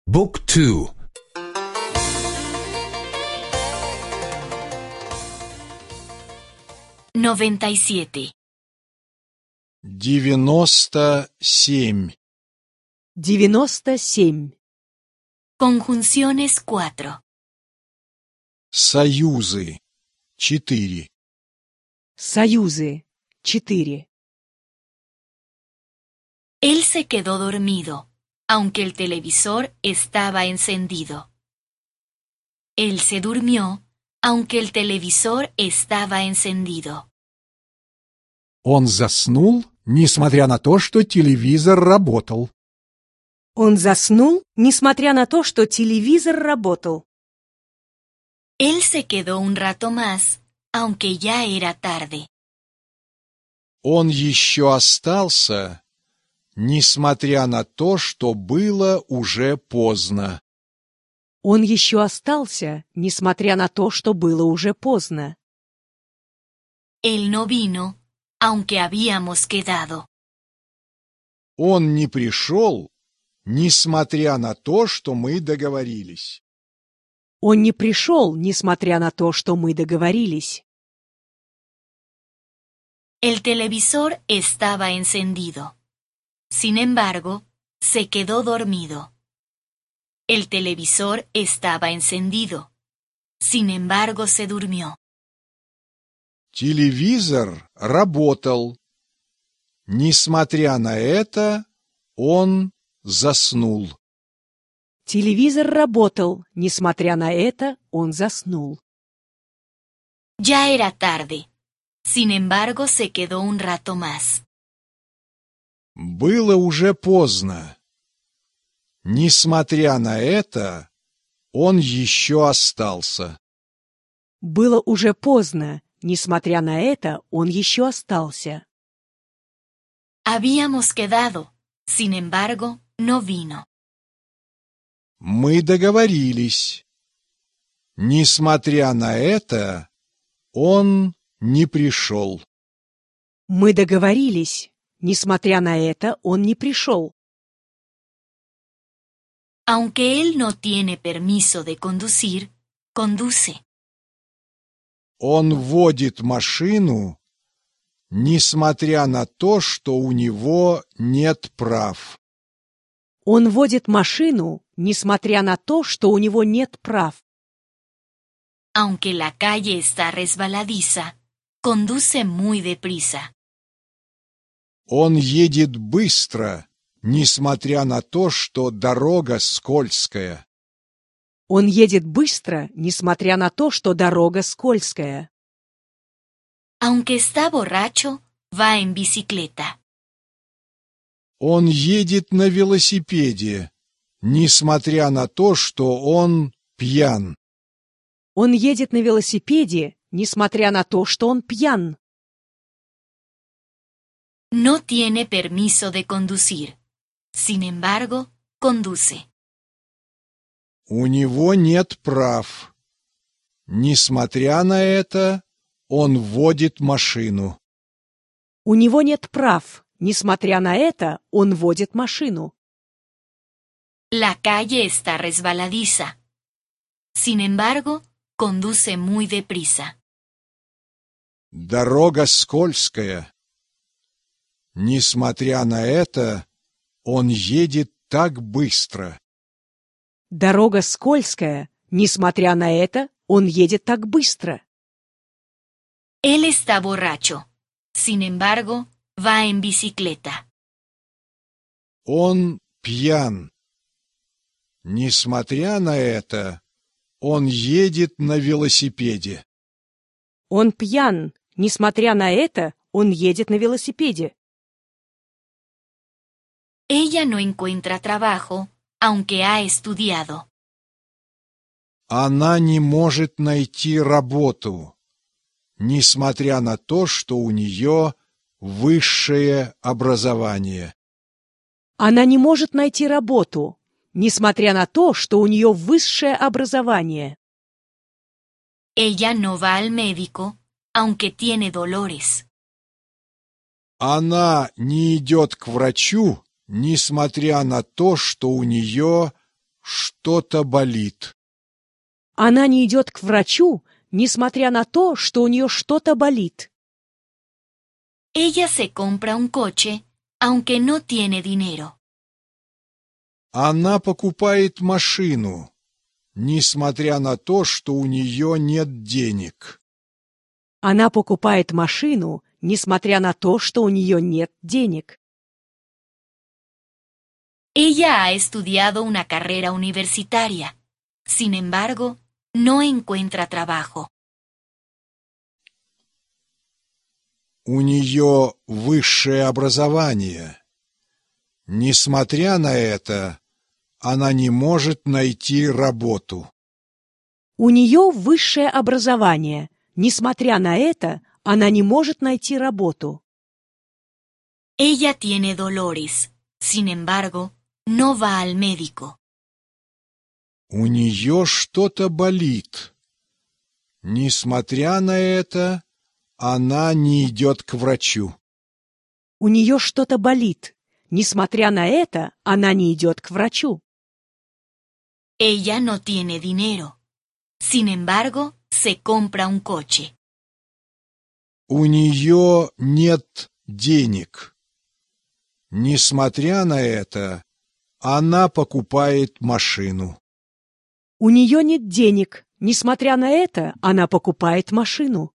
บุ๊กทู 97 97. 97. Conjunciones 4 Союзы 4. Союзы 4. Él se quedó dormido, aunque el televisor estaba encendido. Él se durmió, aunque el televisor estaba encendido. Он заснул, несмотря на то, что телевизор работал. Он заснул, несмотря на то, что телевизор работал. Él se quedó un rato más, aunque ya era tarde. Он еще остался, несмотря на то, что было уже поздно. Он еще остался, несмотря на то, что было уже поздно. Él no vino, aunque habíamos quedado. Он не пришел, несмотря на то, что мы договорились. Он не пришел, несмотря на то, что мы договорились. El televisor estaba encendido. Sin embargo, se quedó dormido. El televisor estaba encendido. Sin embargo, se durmió. Телевизор работал. Несмотря на это, он заснул. Телевизор работал, несмотря на это, он заснул. Ya era tarde. Sin embargo, se quedó un rato más. Было уже поздно. Несмотря на это, он еще остался. Было уже поздно, несмотря на это, он еще остался. Habíamos quedado. Sin embargo, no vino. Мы договорились. Несмотря на это, он не пришел. Мы договорились. Несмотря на это, он не пришел. Aunque él no tiene permiso de conducir, conduce. Он водит машину, несмотря на то, что у него нет прав. Он водит машину, несмотря на то, что у него нет прав. Aunque la calle está resbaladiza, conduce muy deprisa. Он едет быстро, несмотря на то, что дорога скользкая. Он едет быстро, несмотря на то, что дорога скользкая. Aunque está borracho, va en bicicleta. Он едет на велосипеде, несмотря на то, что он пьян. Он едет на велосипеде, несмотря на то, что он пьян. No tiene permiso de conducir. Sin embargo, conduce. У него нет прав. Несмотря на это, он водит машину. У него нет прав. Несмотря на это, он водит машину. La calle está resbaladiza. Sin embargo, conduce muy deprisa. Дорога скользкая. Несмотря на это, он едет так быстро. Дорога скользкая. Несмотря на это, он едет так быстро. Él está borracho. Sin embargo, va en bicicleta. Он пьян. Несмотря на это, он едет на велосипеде. Он пьян. Несмотря на это, он едет на велосипеде. Ella no encuentra trabajo, aunque ha estudiado. Она не может найти работу, несмотря на то, что у нее высшее образование. Она не может найти работу, несмотря на то, что у нее высшее образование. Ella no va al médico, aunque tiene dolores. Она не идет к врачу, несмотря на то, что у нее что-то болит. Она не идет к врачу, несмотря на то, что у нее что-то болит. Ella se compra un coche, aunque no tiene dinero. Она покупает машину, несмотря на то, что у нее нет денег. Она покупает машину, несмотря на то, что у нее нет денег. Ella ha estudiado una carrera universitaria. Sin embargo, no encuentra trabajo. У нее высшее образование. Несмотря на это, она не может найти работу. У нее высшее образование. Несмотря на это, она не может найти работу. Ella tiene dolores. Sin embargo, no va al médico. У нее что-то болит. Несмотря на это, она не идет к врачу. У нее что-то болит. Несмотря на это, она не идет к врачу. Ella no tiene dinero. Sin embargo, se compra un coche. У нее нет денег. Несмотря на это, она покупает машину. У нее нет денег. Несмотря на это, она покупает машину.